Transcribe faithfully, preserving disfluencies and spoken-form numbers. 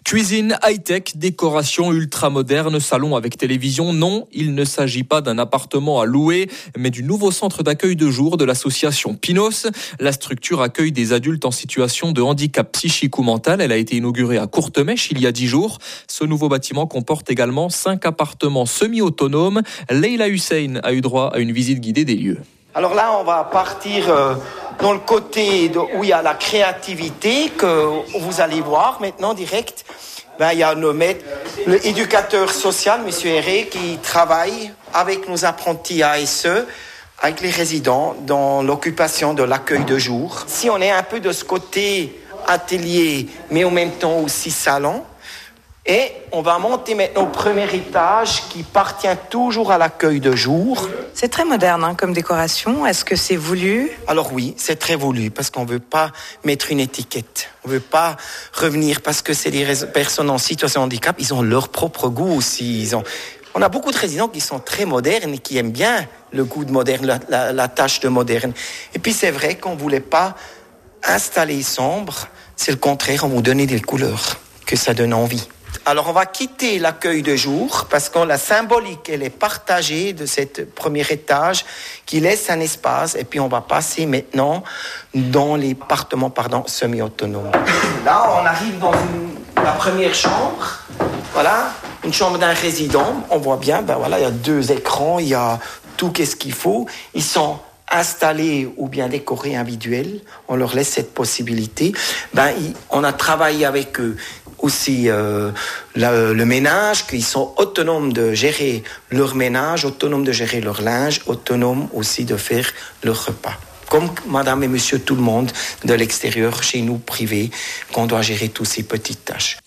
Cuisine high-tech, décoration ultra-moderne, salon avec télévision. Non, il ne s'agit pas d'un appartement à louer, mais du nouveau centre d'accueil de jour de l'association Pinos. La structure accueille des adultes en situation de handicap psychique ou mental. Elle a été inaugurée à Courtemêche il y a dix jours. Ce nouveau bâtiment comporte également cinq appartements semi-autonomes. Leila Hussein a eu droit à une visite guidée des lieux. Alors là, on va partir euh, dans le côté de, où il y a la créativité que vous allez voir maintenant direct. Ben, il y a nos maîtres, l'éducateur social, M. Herré, qui travaille avec nos apprentis A S E, avec les résidents, dans l'occupation de l'accueil de jour. Si on est un peu de ce côté atelier, mais en même temps aussi salon, et on va monter maintenant au premier étage qui appartient toujours à l'accueil de jour. C'est très moderne hein, comme décoration. Est-ce que c'est voulu ? Alors oui, c'est très voulu parce qu'on ne veut pas mettre une étiquette. On ne veut pas revenir parce que c'est des personnes en situation de handicap. Ils ont leur propre goût aussi. Ils ont... On a beaucoup de résidents qui sont très modernes et qui aiment bien le goût de moderne, la, la, la tâche de moderne. Et puis c'est vrai qu'on ne voulait pas installer sombre. C'est le contraire, on vous donnait des couleurs, que ça donne envie. Alors on va quitter l'accueil de jour parce que la symbolique elle est partagée de cet premier étage qui laisse un espace et puis on va passer maintenant dans les appartements pardon, semi-autonomes. Là on arrive dans une, la première chambre, voilà, une chambre d'un résident. On voit bien, ben voilà, il y a deux écrans, il y a tout qu'est-ce qu'il faut. Ils sont installés ou bien décorés individuels. On leur laisse cette possibilité. Ben on a travaillé avec eux. Aussi euh, le, le ménage, qu'ils sont autonomes de gérer leur ménage, autonomes de gérer leur linge, autonomes aussi de faire leur repas. Comme madame et monsieur tout le monde de l'extérieur, chez nous, privé, qu'on doit gérer toutes ces petites tâches.